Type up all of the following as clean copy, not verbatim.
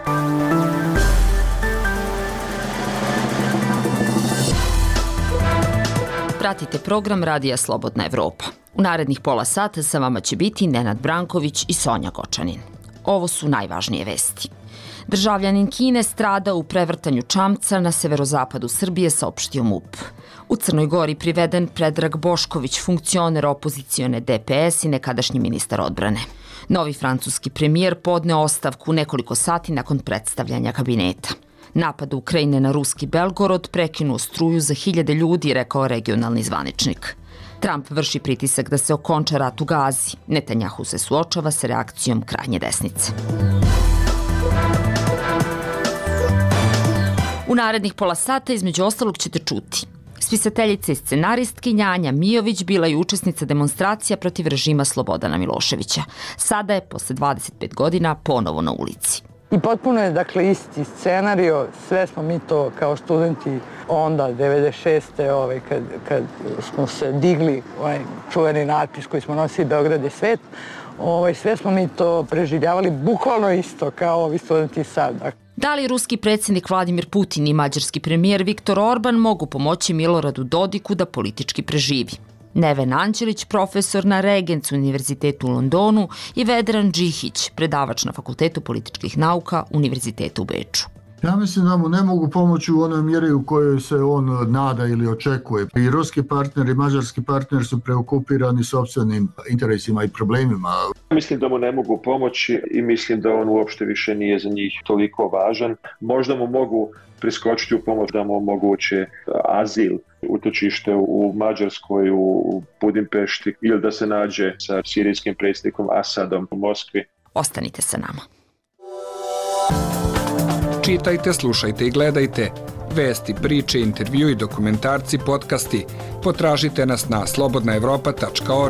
Pratite program Radija Slobodna Evropa. U narednih pola sata sa vama će biti Nenad Branković i Sonja Gočanin. Ovo su najvažnije vesti. Državljanin Kine strada u prevrtanju čamca na severozapadu Srbije, saopštio MUP. U Crnoj Gori priveden Predrag Bošković, funkcioner opozicione DPS i nekadašnji ministar odbrane. Novi francuski premijer podneo ostavku nekoliko sati nakon predstavljanja kabineta. Napad Ukrajine na ruski Belgorod prekinuo struju za 1000 ljudi, rekao regionalni zvaničnik. Trump vrši pritisak da se okonča rat u Gazi. Netanjahu se suočava sa reakcijom krajnje desnice. U narednih pola sata između ostalog ćete čuti. Spisateljica i scenaristkinja Anja Mijović bila je učesnica demonstracija protiv režima Slobodana Miloševića. Sada je, posle 25 godina, ponovo na ulici. I potpuno je, dakle, isti scenario. Sve smo mi to kao studenti onda, 96. Kad smo se digli, čuveni natpis koji smo nosili Beograd je svet, sve smo mi to preživljavali bukvalno isto kao ovi studenti sad. Da li ruski predsjednik Vladimir Putin i mađarski premijer Viktor Orban mogu pomoći Miloradu Dodiku da politički preživi? Neven Anđelić, profesor na Regents univerzitetu u Londonu, i Vedran Džihić, predavač na Fakultetu političkih nauka Univerziteta u Beču. Ja mislim da mu ne mogu pomoći u onoj mjeri u kojoj se on nada ili očekuje. I ruski partner i mađarski partner su preokupirani sopstvenim interesima i problemima. Mislim da mu ne mogu pomoći i mislim da on uopšte više nije za njih toliko važan. Možda mu mogu priskočiti u pomoć da mu omoguće azil, utočište u Mađarskoj, u Budimpešti, ili da se nađe sa sirijskim predsjednikom Asadom u Moskvi. Ostanite sa nama. Čitajte, slušajte i gledajte. Vesti, priče, intervju i dokumentarci, podcasti. Potražite nas na slobodnaevropa.org.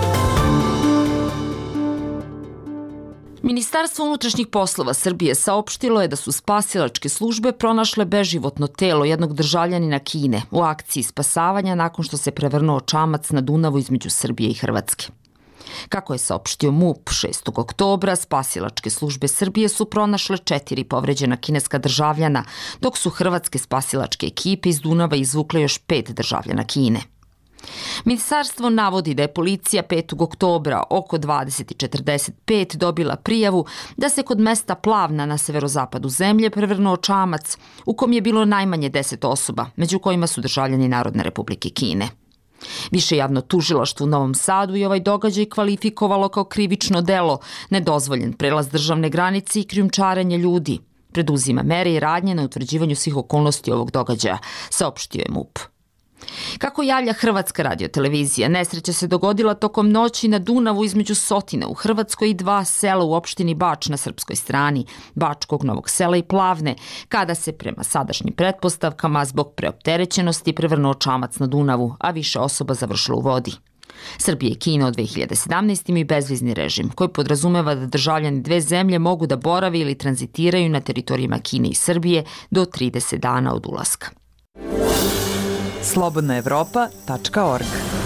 Ministarstvo unutrašnjih poslova Srbije saopštilo je da su spasilačke službe pronašle beživotno telo jednog državljanina Kine u akciji spasavanja nakon što se prevrnuo čamac na Dunavu između Srbije i Hrvatske. Kako je saopštio MUP 6. oktobra, spasilačke službe Srbije su pronašle 4 povređena kineska državljana, dok su hrvatske spasilačke ekipe iz Dunava izvukle još 5 državljana Kine. Ministarstvo navodi da je policija 5. oktobra oko 20:45 dobila prijavu da se kod mesta Plavna na severozapadu zemlje prevrnuo čamac u kom je bilo najmanje 10 osoba, među kojima su državljani Narodne Republike Kine. Više javno tužilaštvo u Novom Sadu je ovaj događaj kvalifikovalo kao krivično delo, nedozvoljen prelaz državne granice i krijumčarenje ljudi. Preduzima mere i radnje na utvrđivanju svih okolnosti ovog događaja, saopštio je MUP. Kako javlja Hrvatska radiotelevizija, nesreća se dogodila tokom noći na Dunavu između Sotina u Hrvatskoj i 2 sela u opštini Bač na srpskoj strani, Bačkog Novog Sela i Plavne, kada se prema sadašnjim pretpostavkama zbog preopterećenosti prevrnuo čamac na Dunavu, a više osoba završilo u vodi. Srbija i Kina od 2017. imaju bezvizni režim, koji podrazumeva da državljani dve zemlje mogu da borave ili tranzitiraju na teritorijima Kine i Srbije do 30 dana od ulaska. slobodnaevropa.org.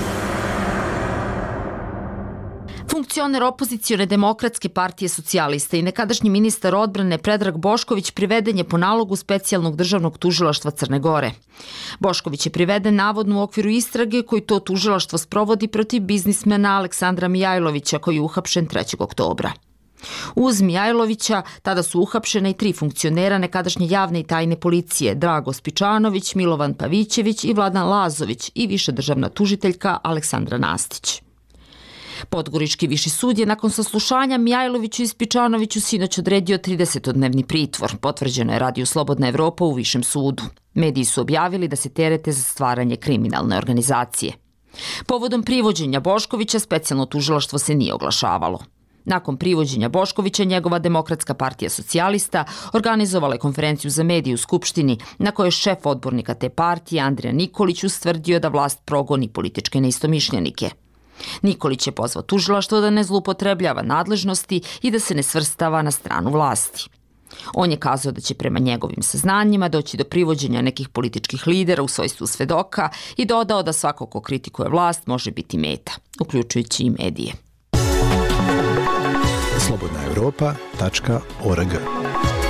Funkcioner opozicione Demokratske partije socijalista i nekadašnji ministar odbrane Predrag Bošković priveden je po nalogu specijalnog državnog tužilaštva Crne Gore. Bošković je priveden navodno u okviru istrage koju to tužilaštvo sprovodi protiv biznismena Aleksandra Mijajlovića, koji je uhapšen 3. oktobra. Uz Mijajlovića tada su uhapšena i 3 funkcionera nekadašnje javne i tajne policije, Drago Spičanović, Milovan Pavićević i Vladan Lazović, i viša državna tužiteljka Aleksandra Nastić. Podgorički viši sud je nakon saslušanja Mijajloviću i Spičanoviću sinoć odredio 30-dnevni pritvor, potvrđeno je Radiju Slobodna Evropa u Višem sudu. Mediji su objavili da se terete za stvaranje kriminalne organizacije. Povodom privođenja Boškovića specijalno tužilaštvo se nije oglašavalo. Nakon privođenja Boškovića, njegova Demokratska partija socijalista organizovala je konferenciju za medije u Skupštini, na kojoj je šef odbornika te partije, Andrija Nikolić, ustvrdio da vlast progoni političke neistomišljenike. Nikolić je pozvao tužilaštvo da ne zloupotrebljava nadležnosti i da se ne svrstava na stranu vlasti. On je kazao da će prema njegovim saznanjima doći do privođenja nekih političkih lidera u svojstvu svedoka i dodao da svako ko kritikuje vlast može biti meta, uključujući i medije. slobodnaevropa.org.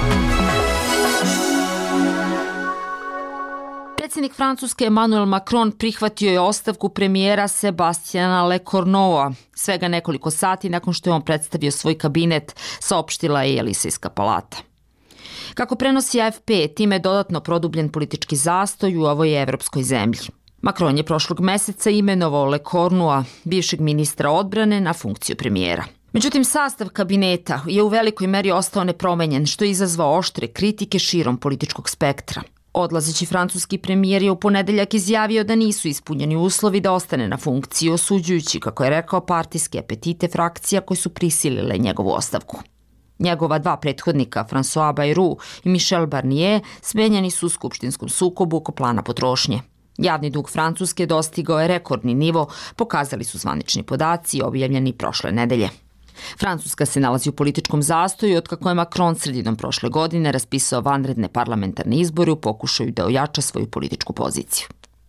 Predsjednik Francuske Emmanuel Macron prihvatio je ostavku premijera Sebastiana Lecornua svega nekoliko sati nakon što je on predstavio svoj kabinet, saopštila je Elizejska palata. Kako prenosi AFP, time je dodatno produbljen politički zastoj u ovoj evropskoj zemlji. Macron je prošlog meseca imenovao Lecornua, bivšeg ministra odbrane, na funkciju premijera. Međutim, sastav kabineta je u velikoj meri ostao nepromenjen, što je izazvao oštre kritike širom političkog spektra. Odlazeći francuski premijer je u ponedeljak izjavio da nisu ispunjeni uslovi da ostane na funkciji, osuđujući, kako je rekao, partijske apetite frakcija koji su prisilile njegovu ostavku. Njegova dva prethodnika, François Bayrou i Michel Barnier, smenjeni su u skupštinskom sukobu oko plana potrošnje. Javni dug Francuske dostigao je rekordni nivo, pokazali su zvanični podaci objavljeni prošle nedelje. Francuska se nalazi u političkom zastoju otkako je Macron sredinom prošle godine raspisao vanredne parlamentarne izbore u pokušaju da ojača svoju političku poziciju.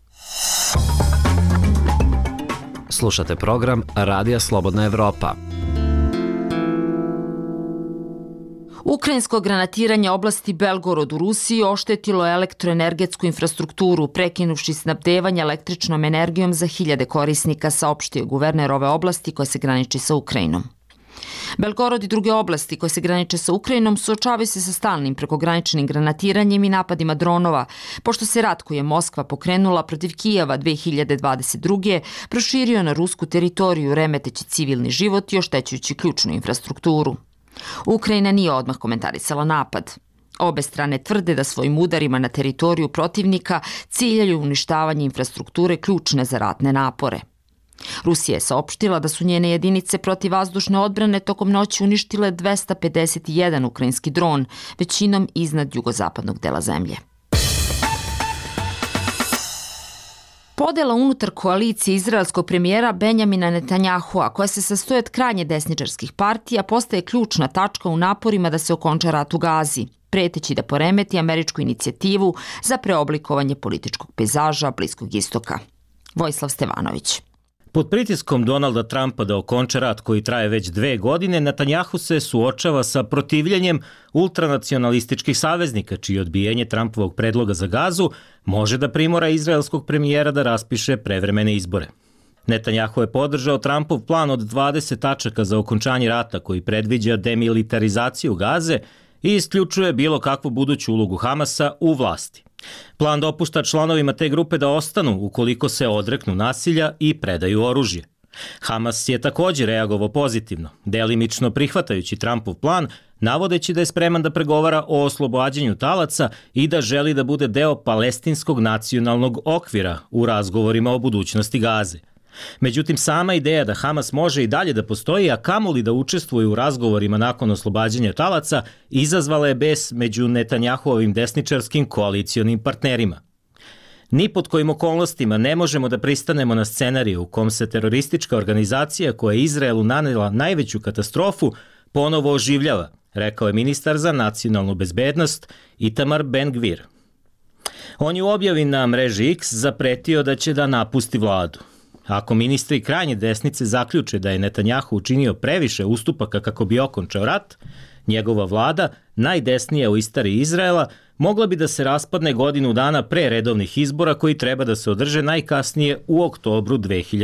Slušate program Radija Slobodna Evropa. Ukrajinsko granatiranje oblasti Belgorod u Rusiji oštetilo elektroenergetsku infrastrukturu, prekinuvši snabdevanje električnom energijom za hiljade korisnika, saopštio guverner ove oblasti koje se graniči sa Ukrajinom. Belgorod i druge oblasti koje se graniče sa Ukrajinom suočavaju se sa stalnim prekograničnim granatiranjem i napadima dronova, pošto se rat koji je Moskva pokrenula protiv Kijeva 2022. proširio na rusku teritoriju, remeteći civilni život i oštećujući ključnu infrastrukturu. Ukrajina nije odmah komentarisala napad. Obe strane tvrde da svojim udarima na teritoriju protivnika ciljaju uništavanje infrastrukture ključne za ratne napore. Rusija je saopštila da su njene jedinice protivvazdušne odbrane tokom noći uništile 251 ukrajinski dron, većinom iznad jugozapadnog dela zemlje. Podela unutar koalicije izraelskog premijera Benjamina Netanjahua, koja se sastoji od krajnje desničarskih partija, postaje ključna tačka u naporima da se okonča rat u Gazi, preteći da poremeti američku inicijativu za preoblikovanje političkog pejzaža Bliskog istoka. Vojislav Stevanović. Pod pritiskom Donalda Trumpa da okonča rat koji traje već 2 godine, Netanjahu se suočava sa protivljenjem ultranacionalističkih saveznika, čije odbijenje Trumpovog predloga za Gazu može da primora izraelskog premijera da raspiše prevremene izbore. Netanjahu je podržao Trumpov plan od 20 tačaka za okončanje rata koji predviđa demilitarizaciju Gaze i isključuje bilo kakvu buduću ulogu Hamasa u vlasti. Plan dopušta članovima te grupe da ostanu ukoliko se odreknu nasilja i predaju oružje. Hamas je također reagovao pozitivno, delimično prihvatajući Trumpov plan, navodeći da je spreman da pregovara o oslobađanju talaca i da želi da bude deo palestinskog nacionalnog okvira u razgovorima o budućnosti Gaze. Međutim, sama ideja da Hamas može i dalje da postoji, a kamoli da učestvuje u razgovorima nakon oslobađanja talaca, izazvala je bes među Netanjahuovim desničarskim koalicionim partnerima. Ni pod kojim okolnostima ne možemo da pristanemo na scenariju u kom se teroristička organizacija koja je Izraelu nanela najveću katastrofu ponovo oživljava, rekao je ministar za nacionalnu bezbednost Itamar Ben-Gvir. On je u objavi na mreži X zapretio da će da napusti vladu. Ako ministri krajnje desnice zaključe da je Netanjahu učinio previše ustupaka kako bi okončao rat, njegova vlada, najdesnija u istoriji Izraela, mogla bi da se raspadne godinu dana pre redovnih izbora koji treba da se održe najkasnije u oktobru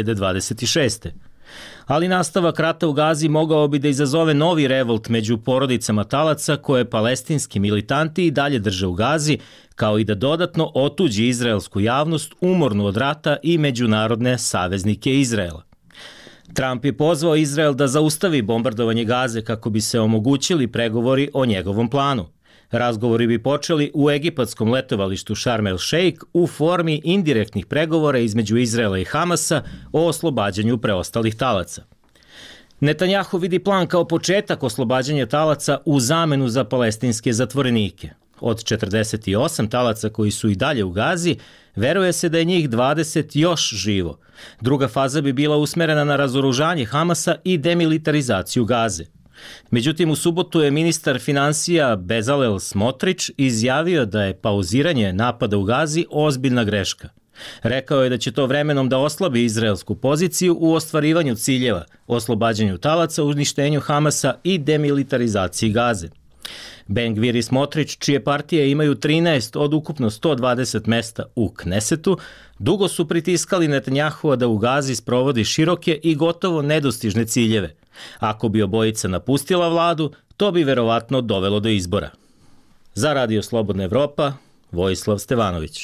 2026. Ali nastavak rata u Gazi mogao bi da izazove novi revolt među porodicama talaca koje palestinski militanti i dalje drže u Gazi, kao i da dodatno otuđi izraelsku javnost umornu od rata i međunarodne saveznike Izraela. Trump je pozvao Izrael da zaustavi bombardovanje Gaze kako bi se omogućili pregovori o njegovom planu. Razgovori bi počeli u egipatskom letovalištu Sharm el Sheikh u formi indirektnih pregovora između Izraela i Hamasa o oslobađanju preostalih talaca. Netanjahu vidi plan kao početak oslobađanja talaca u zamenu za palestinske zatvorenike. Od 48 talaca koji su i dalje u Gazi, veruje se da je njih 20 još živo. Druga faza bi bila usmerena na razoružanje Hamasa i demilitarizaciju Gaze. Međutim, u subotu je ministar finansija Bezalel Smotrić izjavio da je pauziranje napada u Gazi ozbiljna greška. Rekao je da će to vremenom da oslabi izraelsku poziciju u ostvarivanju ciljeva, oslobađanju talaca, uništenju Hamasa i demilitarizaciji Gaze. Ben-Gvir i Smotrić, čije partije imaju 13 od ukupno 120 mesta u Knesetu, dugo su pritiskali Netanjahua da u Gazi sprovodi široke i gotovo nedostižne ciljeve. Ako bi obojica napustila vladu, to bi verovatno dovelo do izbora. Za Radio Slobodna Evropa, Vojislav Stevanović.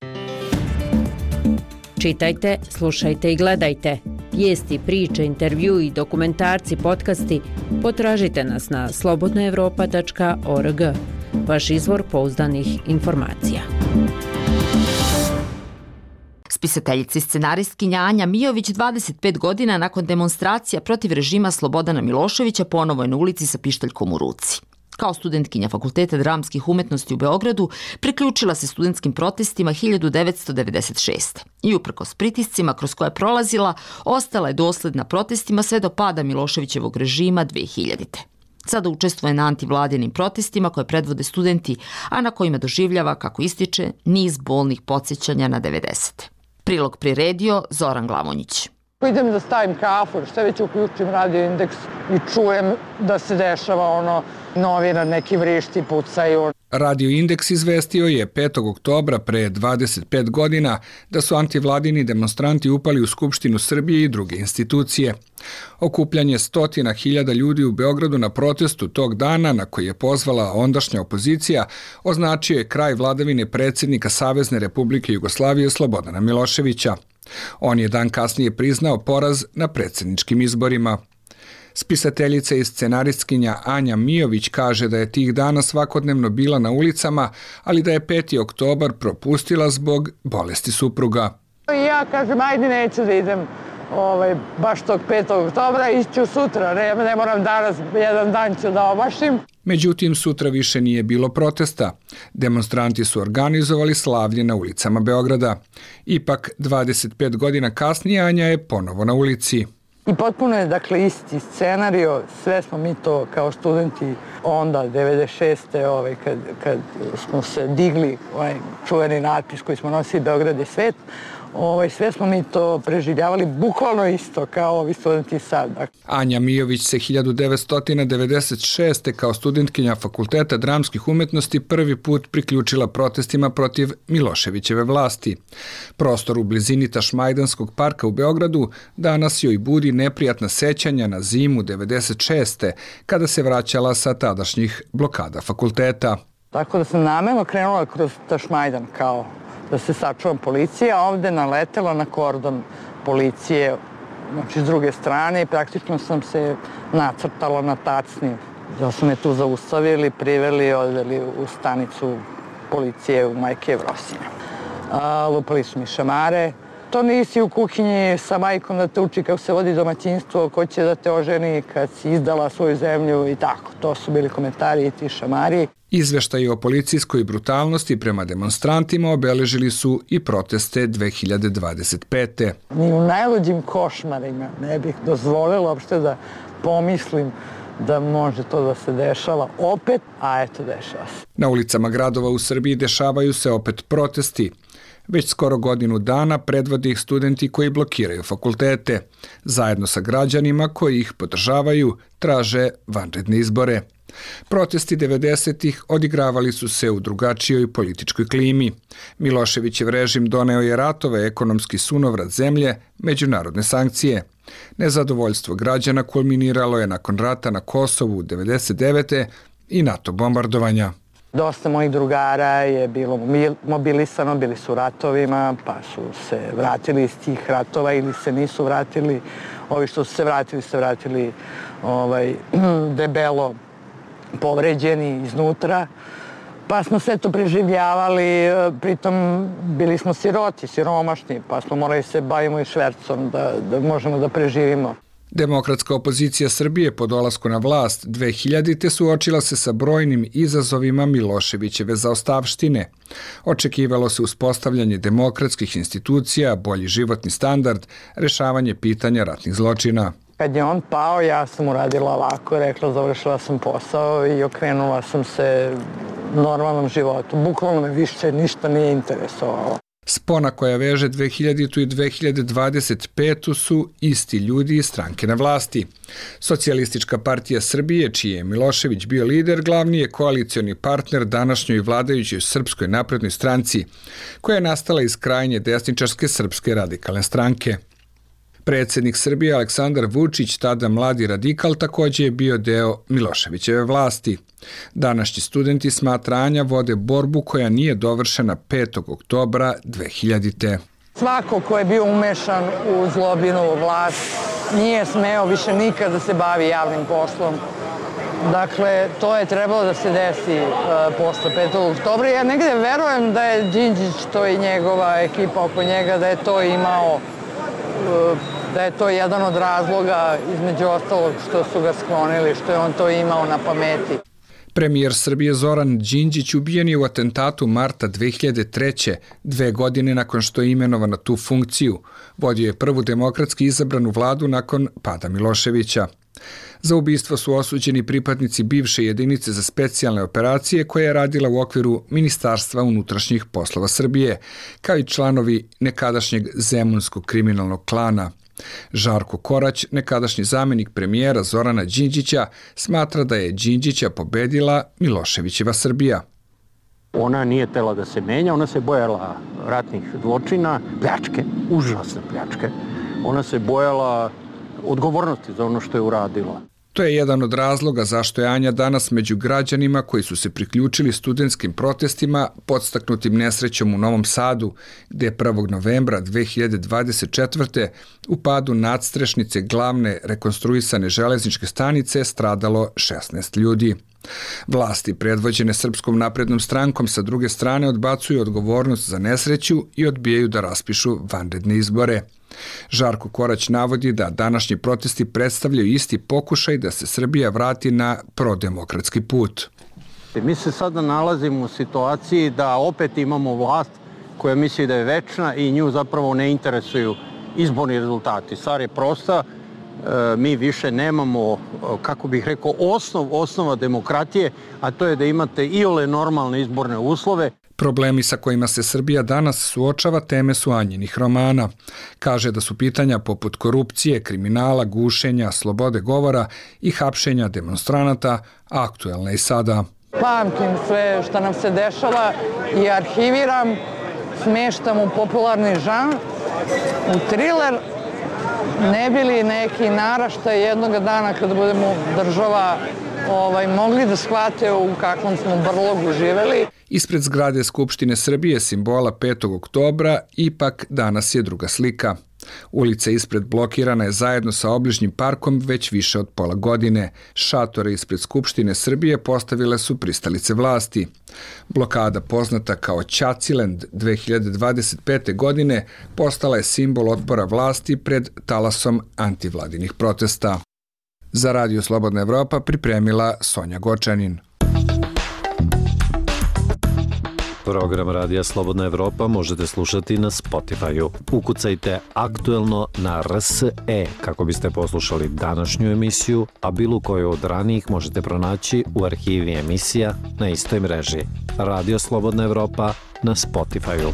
Čitajte, slušajte i gledajte. Vijesti, priče, intervju i dokumentarci, podcasti potražite nas na slobodnaevropa.org. Vaš izvor pouzdanih informacija. Spisateljica i scenaristkinja Anja Mijović 25 godina nakon demonstracija protiv režima Slobodana Miloševića ponovo je na ulici sa pištaljkom u ruci. Kao studentkinja Fakulteta dramskih umetnosti u Beogradu priključila se studentskim protestima 1996. I uprkos pritiscima kroz koje je prolazila, ostala je dosledna protestima sve do pada Miloševićevog režima 2000. Sada učestvuje na antivladinim protestima koje predvode studenti, a na kojima doživljava, kako ističe, niz bolnih podsjećanja na 90. Prilog priredio Zoran Glavonjić. Idem da stavim kafu, šta već uključim Radio Indeks i čujem da se dešava ono, novina, neki vrišti pucaju. Radio Indeks izvestio je 5. oktobra pre 25 godina da su antivladini demonstranti upali u Skupštinu Srbije i druge institucije. Okupljanje 100.000 ljudi u Beogradu na protestu tog dana, na koji je pozvala ondašnja opozicija, označio je kraj vladavine predsjednika Savezne Republike Jugoslavije Slobodana Miloševića. On je dan kasnije priznao poraz na predsjedničkim izborima. Spisateljica i scenaristkinja Anja Mijović kaže da je tih dana svakodnevno bila na ulicama, ali da je 5. oktobar propustila zbog bolesti supruga. Ja kažem, ajde neću da idem baš tog 5. oktobra, iću sutra, ne moram danas, jedan dan ću da omašim. Međutim, sutra više nije bilo protesta. Demonstranti su organizovali slavlje na ulicama Beograda. Ipak, 25 godina kasnije Anja je ponovo na ulici. I potpuno je, dakle, isti scenario, sve smo mi to kao studenti onda, 96. Kad smo se digli, čuveni natpis koji smo nosili Beograd je svet, sve smo mi to preživljavali bukvalno isto kao ovi studenti sad. Anja Mijović se 1996. kao studentkinja Fakulteta dramskih umetnosti prvi put priključila protestima protiv Miloševićeve vlasti. Prostor u blizini Tašmajdanskog parka u Beogradu danas joj budi neprijatna sećanja na zimu 96. kada se vraćala sa tadašnjih blokada fakulteta. Tako da sam namerno krenula kroz Tašmajdan kao da se sačuvam policije, a ovde naletela na kordon policije, znači s druge strane, i praktično sam se nacrtala na tacni. Da su me tu zaustavili, priveli, odveli u stanicu policije u Majke Vrosine. Lupali su mi šamare. To nisi u kuhinji sa majkom da te uči kako se vodi domaćinstvo, ko će da te oženi kad si izdala svoju zemlju i tako. To su bili komentari i ti šamari. Izveštaji o policijskoj brutalnosti prema demonstrantima obeležili su i proteste 2025. Ni u najluđim košmarima ne bih dozvolila uopšte da pomislim da može to da se dešava opet, a eto dešava se. Na ulicama gradova u Srbiji dešavaju se opet protesti. Već skoro godinu dana predvode ih studenti koji blokiraju fakultete. Zajedno sa građanima koji ih podržavaju traže vanredne izbore. Protesti 90-ih odigravali su se u drugačijoj političkoj klimi. Miloševićev režim doneo je ratove, ekonomski sunovrat zemlje, međunarodne sankcije. Nezadovoljstvo građana kulminiralo je nakon rata na Kosovu 99. i NATO bombardovanja. Dosta mojih drugara je bilo mobilisano, bili su u ratovima, pa su se vratili iz tih ratova ili se nisu vratili. Ovi što su se vratili debelo povređeni iznutra, pa smo sve to preživljavali, pritom bili smo siromašni, pa smo morali se bavimo i švercom da možemo da preživimo. Demokratska opozicija Srbije po dolasku na vlast 2000. suočila se sa brojnim izazovima Miloševićeve zaostavštine. Očekivalo se uspostavljanje demokratskih institucija, bolji životni standard, rešavanje pitanja ratnih zločina. Kad je on pao, ja sam uradila ovako, rekla, završila sam posao i okrenula sam se normalnom životu. Bukvalno me više ništa nije interesovalo. Spona koja veže 2000. i 2025. su isti ljudi iz stranke na vlasti. Socijalistička partija Srbije, čiji je Milošević bio lider, glavni je koalicioni partner današnjoj vladajućoj Srpskoj naprednoj stranci, koja je nastala iz krajnje desničarske Srpske radikalne stranke. Predsjednik Srbije Aleksandar Vučić, tada mladi radikal, također je bio deo Miloševićeve vlasti. Današnji studenti smatranja vode borbu koja nije dovršena 5. oktobra 2000. Svako ko je bio umešan u zlobinovu vlast nije smeo više nikad da se bavi javnim poslom. Dakle, to je trebalo da se desi posle 5. oktobra. Ja negde verujem da je Đinđić, to i njegova ekipa oko njega, da je to imao, da je to jedan od razloga, između ostalog, što su ga sklonili, što je on to imao na pameti. Premijer Srbije Zoran Đinđić ubijen je u atentatu marta 2003. 2 godine nakon što je imenovan na tu funkciju. Vodio je prvu demokratski izabranu vladu nakon pada Miloševića. Za ubistvo su osuđeni pripadnici bivše jedinice za specijalne operacije koja je radila u okviru Ministarstva unutrašnjih poslova Srbije, kao i članovi nekadašnjeg zemunskog kriminalnog klana. Žarko Korać, nekadašnji zamjenik premijera Zorana Đinđića, smatra da je Đinđića pobedila Miloševićeva Srbija. Ona nije tela da se menja, ona se bojala ratnih zločina, pljačke, užasne pljačke. Ona se bojala odgovornosti za ono što je uradila. To je jedan od razloga zašto je Anja danas među građanima koji su se priključili studentskim protestima podstaknutim nesrećom u Novom Sadu, gde je 1. novembra 2024. u padu nadstrešnice glavne rekonstruisane železničke stanice stradalo 16 ljudi. Vlasti predvođene Srpskom naprednom strankom sa druge strane odbacuju odgovornost za nesreću i odbijaju da raspišu vanredne izbore. Žarko Korać navodi da današnji protesti predstavljaju isti pokušaj da se Srbija vrati na prodemokratski put. Mi se sada nalazimo u situaciji da opet imamo vlast koja misli da je večna i nju zapravo ne interesuju izborni rezultati. Stvar je prosta, mi više nemamo, kako bih rekao, osnova demokratije, a to je da imate iole normalne izborne uslove. Problemi sa kojima se Srbija danas suočava teme su Anjinih romana. Kaže da su pitanja poput korupcije, kriminala, gušenja, slobode govora i hapšenja demonstranata aktuelne i sada. Pamtim sve što nam se dešava i arhiviram, smeštam u popularni žanr, u triler, ne bi li neki naraštaj jednog dana kad budemo država mogli da shvate u kakvom smo brlogu živeli. Ispred zgrade Skupštine Srbije, simbola 5. oktobra, ipak danas je druga slika. Ulica ispred blokirana je zajedno sa obližnjim parkom već više od pola godine. Šatore ispred Skupštine Srbije postavile su pristalice vlasti. Blokada poznata kao Ćacilend 2025. godine postala je simbol otpora vlasti pred talasom antivladinih protesta. Za Radio Slobodna Evropa pripremila Sonja Gočanin. Program Radija Slobodna Evropa možete slušati na Spotify-u. Ukucajte aktuelno na RSE kako biste poslušali današnju emisiju, a bilo koju od ranijih možete pronaći u arhivi emisija na istoj mreži. Radio Slobodna Evropa na Spotify-u.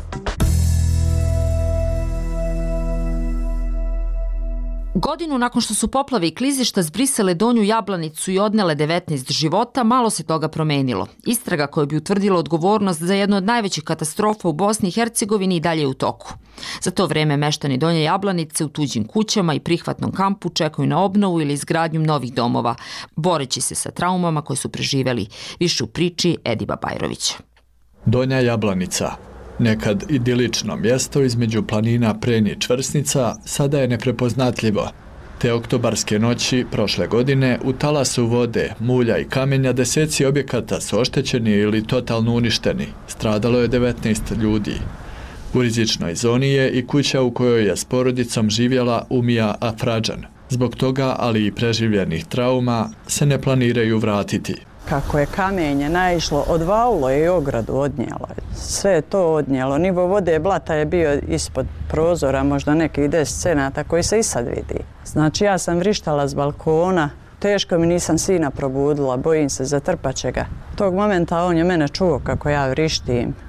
Godinu nakon što su poplave i klizišta zbrisale Donju Jablanicu i odnele 19 života, malo se toga promenilo. Istraga koja bi utvrdila odgovornost za jednu od najvećih katastrofa u Bosni i Hercegovini i dalje je u toku. Za to vreme meštani Donje Jablanice u tuđim kućama i prihvatnom kampu čekaju na obnovu ili izgradnju novih domova, boreći se sa traumama koje su preživeli. Više u priči Ediba Bajrovića. Donja Jablanica, nekad idilično mjesto između planina Prenj i Čvrsnica, sada je neprepoznatljivo. Te oktobarske noći prošle godine u talasu vode, mulja i kamenja deseci objekata su oštećeni ili totalno uništeni. Stradalo je 19 ljudi. U rizičnoj zoni je i kuća u kojoj je s porodicom živjela Umija Afrađan. Zbog toga, ali i preživljenih trauma, se ne planiraju vratiti. Kako je kamenje naišlo, odvalulo je i ogradu, odnijelo. Sve je to odnijelo. Nivo vode blata je bio ispod prozora, možda nekih 10 cenata koji se i sad vidi. Znači ja sam vrištala s balkona, teško mi nisam sina probudila, bojim se, zatrpat će ga. Tog momenta on je mene čuo kako ja vrištim.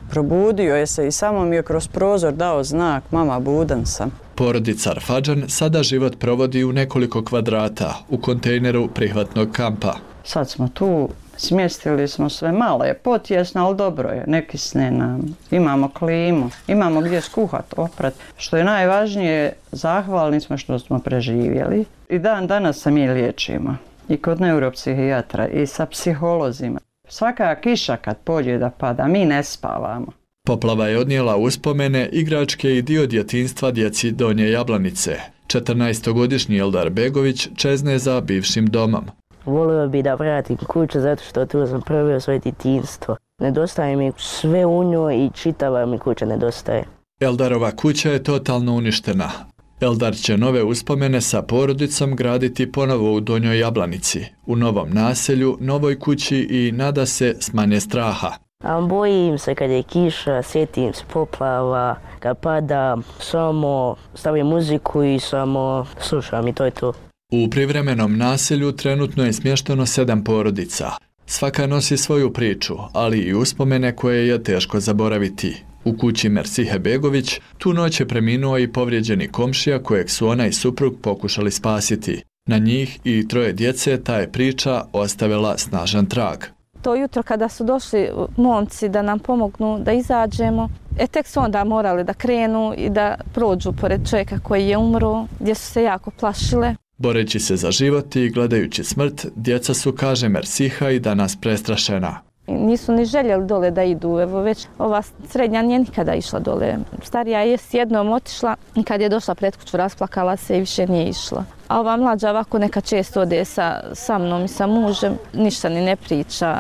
Probudio je se i samo mi je kroz prozor dao znak, mama, budan sam. Porodica Arfadžan sada život provodi u nekoliko kvadrata u kontejneru prihvatnog kampa. Sad smo tu, smjestili smo sve, malo je potjesno, ali dobro je, ne kisne nam. Imamo klimu, imamo gdje skuhat, oprat. Što je najvažnije, zahvalni smo što smo preživjeli. I dan danas se mi liječimo. I kod neuropsihijatra, i sa psiholozima. Svaka kiša kad pođe da pada, mi ne spavamo. Poplava je odnijela uspomene, igračke i dio djetinjstva djeci Donje Jablanice. 14-godišnji Eldar Begović čezne za bivšim domom. Volio bi da vratim kuću zato što tu sam proveo svoje djetinjstvo. Nedostaje mi sve u njoj i čitava mi kuća nedostaje. Eldarova kuća je totalno uništena. Eldar će nove uspomene sa porodicom graditi ponovo u Donjoj Jablanici, u novom naselju, novoj kući i nada se s manje straha. A bojim se kad je kiša, sjetim se poplava, kad pada, samo stavim muziku i samo slušam i to je to. U privremenom naselju trenutno je smješteno 7 porodica. Svaka nosi svoju priču, ali i uspomene koje je teško zaboraviti. U kući Mersihe Begović tu noć je preminuo i povrijeđeni komšija kojeg su ona i suprug pokušali spasiti. Na njih i 3 djece ta je priča ostavila snažan trag. To jutro kada su došli momci da nam pomognu da izađemo, tek su onda morali da krenu i da prođu pored čovjeka koji je umro, gdje su se jako plašile. Boreći se za život i gledajući smrt, djeca su, kaže Mersiha, i danas prestrašena. Nisu ni željeli dole da idu, evo već ova srednja nije nikada išla dole. Starija je jednom otišla i kad je došla pred kuću rasplakala se i više nije išla. A ova mlađa ovako neka često ode sa mnom i sa mužem, ništa ni ne priča,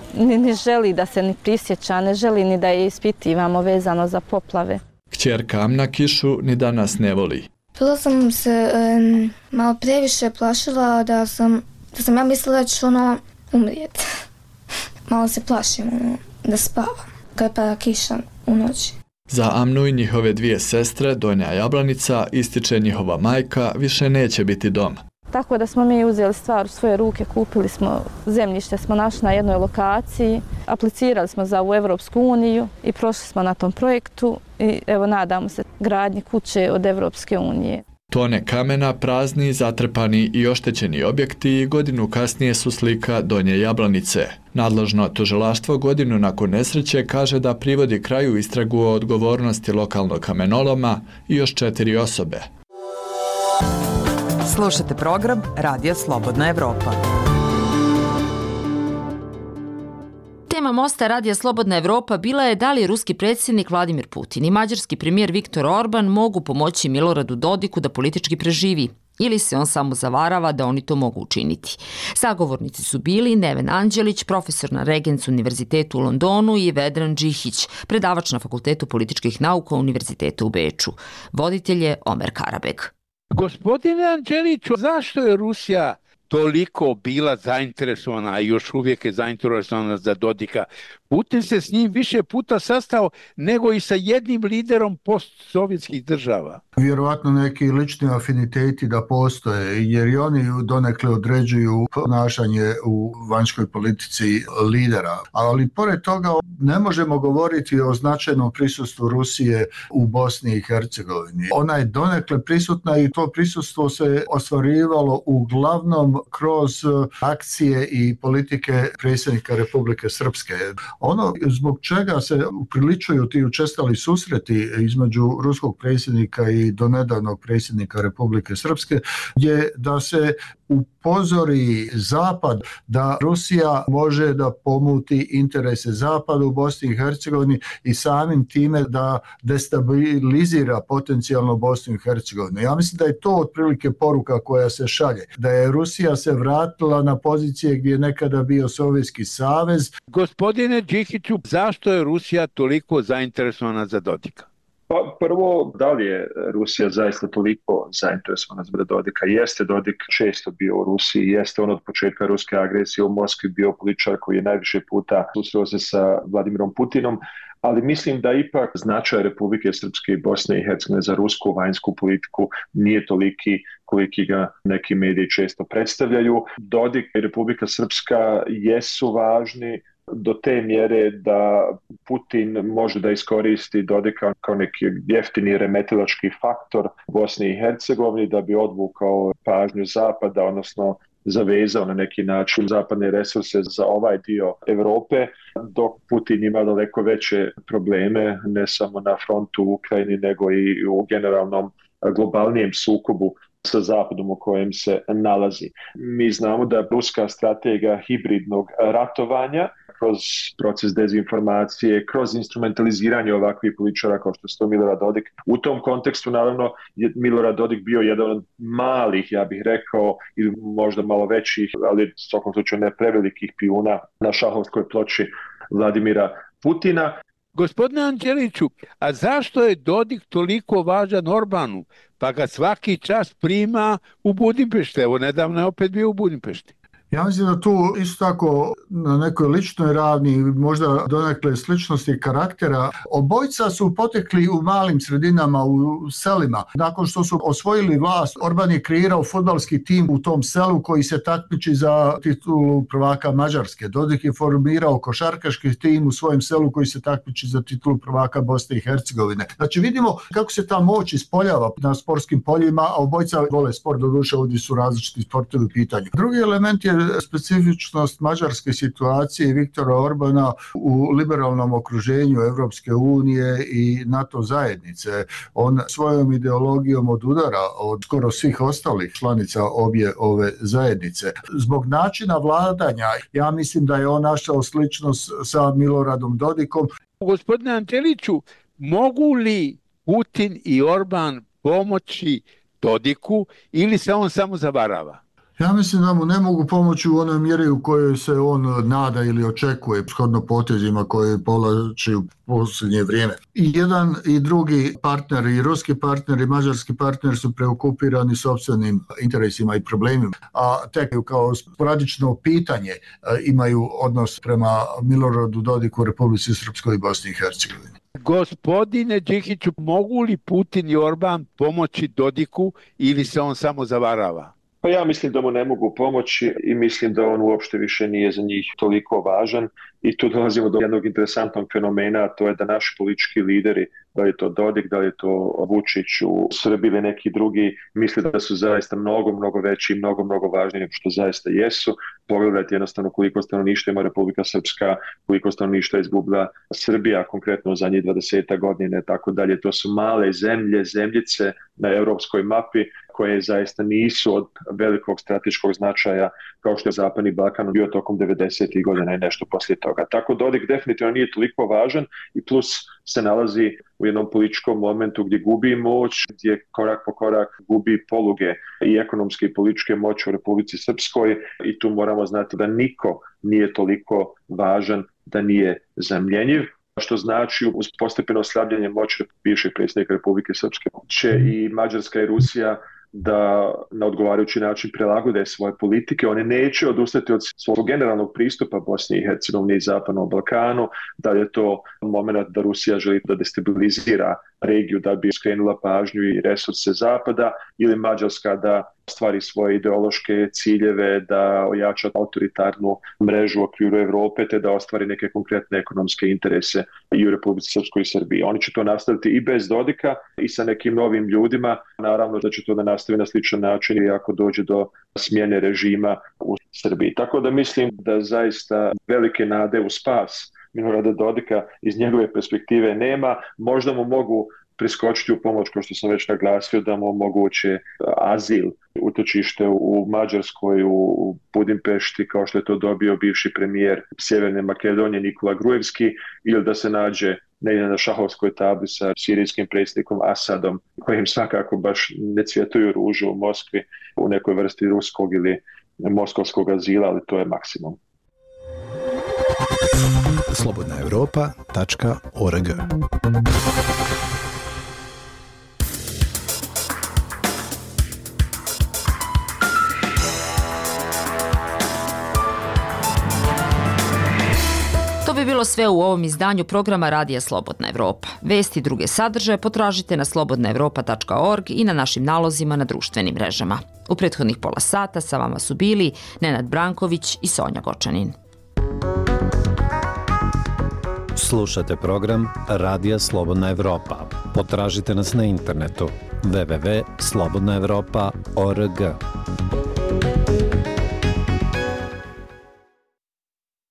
ni želi da se ni prisjeća, ne želi ni da je ispitivamo vezano za poplave. Kćerka Amna kišu ni danas ne voli. Prvo sam se malo previše plašila da sam ja mislila da ću umrijeti. Malo se plašim da spavam kad pada kiša u noći. Za Amnu i njihove 2 sestre, Donja Jablanica, ističe njihova majka, više neće biti dom. Tako da smo mi uzeli stvar u svoje ruke, kupili smo zemljište, smo našli na jednoj lokaciji, aplicirali smo za Evropsku uniju i prošli smo na tom projektu i evo nadamo se gradnji kuće od Evropske unije. Tone kamena, prazni, zatrpani i oštećeni objekti godinu kasnije su slika Donje Jablanice. Nadležno tužilaštvo godinu nakon nesreće kaže da privodi kraju istragu o odgovornosti lokalnog kamenoloma i još 4 osobe. Slušate program Radija Slobodna Evropa. Tema Mosta Radija Slobodna Evropa bila je da li ruski predsjednik Vladimir Putin i mađarski premijer Viktor Orban mogu pomoći Miloradu Dodiku da politički preživi ili se on samo zavarava da oni to mogu učiniti. Sagovornici su bili Neven Anđelić, profesor na Regents univerzitetu u Londonu i Vedran Džihić, predavač na Fakultetu političkih nauka Univerziteta u Beču. Voditelj je Omer Karabeg. Gospodine Anđeliću, zašto je Rusija toliko bila zainteresovana i još uvijek je zainteresovana za Dodika? Putin se s njim više puta sastao nego i sa jednim liderom postsovjetskih država. Vjerovatno neki lični afiniteti da postoje, jer i oni donekle određuju ponašanje u vanjskoj politici lidera. Ali pored toga ne možemo govoriti o značajnom prisustvu Rusije u Bosni i Hercegovini. Ona je donekle prisutna i to prisustvo se ostvarivalo uglavnom kroz akcije i politike predsjednika Republike Srpske. Ono zbog čega se upriličuju ti učestali susreti između ruskog predsjednika i donedavnog predsjednika Republike Srpske je da se upozori Zapad da Rusija može da pomuti interese Zapada u Bosni i Hercegovini i samim time da destabilizira potencijalno Bosnu i Hercegovinu. Ja mislim da je to otprilike poruka koja se šalje. Da je Rusija se vratila na pozicije gdje je nekada bio Sovjetski savez. Gospodine Džihiću, zašto je Rusija toliko zainteresovana za Dodika? Pa prvo, da li je Rusija zaista toliko zainteresovana za Dodika? Jeste Dodik često bio u Rusiji, jeste on od početka ruske agresije u Moskvi bio političar koji je najviše puta susreo se sa Vladimirom Putinom, ali mislim da ipak značaj Republike Srpske i Bosne i Hercegovine za rusku vanjsku politiku nije toliki koliki ga neki mediji često predstavljaju. Dodik i Republika Srpska jesu važni do te mjere da Putin može da iskoristi Dodika kao neki jeftini remetilački faktor Bosni i Hercegovini da bi odvukao pažnju Zapada, odnosno zavezao na neki način zapadne resurse za ovaj dio Europe, dok Putin ima daleko veće probleme, ne samo na frontu u Ukrajini, nego i u generalnom globalnijem sukobu sa Zapadom u kojem se nalazi. Mi znamo da ruska strategija hibridnog ratovanja kroz proces dezinformacije, kroz instrumentaliziranje ovakvih političara kao što je to Milorad Dodik. U tom kontekstu, naravno, je Milorad Dodik bio jedan od malih, ja bih rekao, ili možda malo većih, ali u svakom slučaju ne prevelikih pijuna na šahovskoj ploči Vladimira Putina. Gospodine Anđeliću, a zašto je Dodik toliko važan Orbanu? Pa ga svaki čas prima u Budimpešte. Evo, nedavno je opet bio u Budimpešti. Ja mislim da tu isto tako na nekoj ličnoj ravni, možda donekle sličnosti karaktera, obojica su potekli u malim sredinama, u selima. Nakon što su osvojili vlast, Orban je kreirao fudbalski tim u tom selu koji se takmiči za titulu prvaka Mađarske. Dodik je formirao košarkaški tim u svojem selu koji se takmiči za titulu prvaka Bosne i Hercegovine. Znači vidimo kako se ta moć ispoljava na sportskim poljima, a obojica vole sport, doduše ovdje su različiti sportovi u pitanju. Drugi element je specifičnost mađarske situacije i Viktora Orbana u liberalnom okruženju Evropske unije i NATO zajednice. On svojom ideologijom odudara od skoro svih ostalih članica obje ove zajednice. Zbog načina vladanja, ja mislim da je on našao sličnost sa Miloradom Dodikom. Gospodine Anđeliću, mogu li Putin i Orban pomoći Dodiku ili se on samo zavarava? Ja mislim da mu ne mogu pomoći u onoj mjeri u kojoj se on nada ili očekuje shodno potezima koje povlači u posljednje vrijeme. I jedan i drugi partner, i ruski partner i mađarski partner su preokupirani sopstvenim interesima i problemima, a tek kao sporadično pitanje imaju odnos prema Miloradu Dodiku, Republici Srpskoj i Bosni i Hercegovini. Gospodine Đikiću, mogu li Putin i Orban pomoći Dodiku ili se on samo zavarava? Pa ja mislim da mu ne mogu pomoći i mislim da on uopšte više nije za njih toliko važan i tu dolazimo do jednog interesantnog fenomena, a to je da naši politički lideri, da li je to Dodik, da li je to Vučić u Srbiji ili neki drugi, misle da su zaista mnogo veći i mnogo važniji nego što zaista jesu. Pogledajte jednostavno koliko stanovništva ima Republika Srpska, koliko stanovništva izgubila Srbija, konkretno u zadnjih 20 godina i tako dalje. To su male zemljice na europskoj mapi koje zaista nisu od velikog strateškog značaja kao što je Zapadni Balkan bio tokom 90. godina i nešto poslije toga. Tako Dodik definitivno nije toliko važan i plus se nalazi u jednom političkom momentu gdje gubi moć, gdje korak po korak gubi poluge i ekonomske i političke moći u Republici Srpskoj i tu moramo znati da niko nije toliko važan da nije zamjenjiv, što znači uz postepeno slabljenje moći bivšeg predsjednika Republike Srpske će i Mađarska i Rusija da na odgovarajući način prilagode svoje politike. One neće odustati od svog generalnog pristupa Bosni i Hercegovini i Zapadnom Balkanu, da je to moment da Rusija želi da destabilizira regiju da bi skrenula pažnju i resurse Zapada ili Mađarska da ostvari svoje ideološke ciljeve, da ojača autoritarnu mrežu u okviru Europe te da ostvari neke konkretne ekonomske interese i u Republici Srpskoj i Srbiji. Oni će to nastaviti i bez Dodika i sa nekim novim ljudima. Naravno da će to da nastavi na sličan način i ako dođe do smjene režima u Srbiji. Tako da mislim da zaista velike nade u spas Milorada Dodika iz njegove perspektive nema. Možda mu mogu priskočiti u pomoć, kao što sam već naglasio, da mu omoguće azil, utočište u Mađarskoj, u Budimpešti, kao što je to dobio bivši premijer Sjeverne Makedonije Nikola Grujevski, ili da se nađe negdje na šahovskoj tabli sa sirijskim predsjednikom Asadom, kojim svakako baš ne cvjetuju ružu u Moskvi u nekoj vrsti ruskog ili moskovskog azila, ali to je maksimum. slobodnaevropa.org. To bi bilo sve u ovom izdanju programa Radija Slobodna Evropa. Vesti i druge sadržaje potražite na slobodnaevropa.org i na našim nalozima na društvenim mrežama. U prethodnih pola sata sa vama su bili Nenad Branković i Sonja Gočanin. Slušate program Radija Slobodna Evropa. Potražite nas na internetu www.slobodnaevropa.org.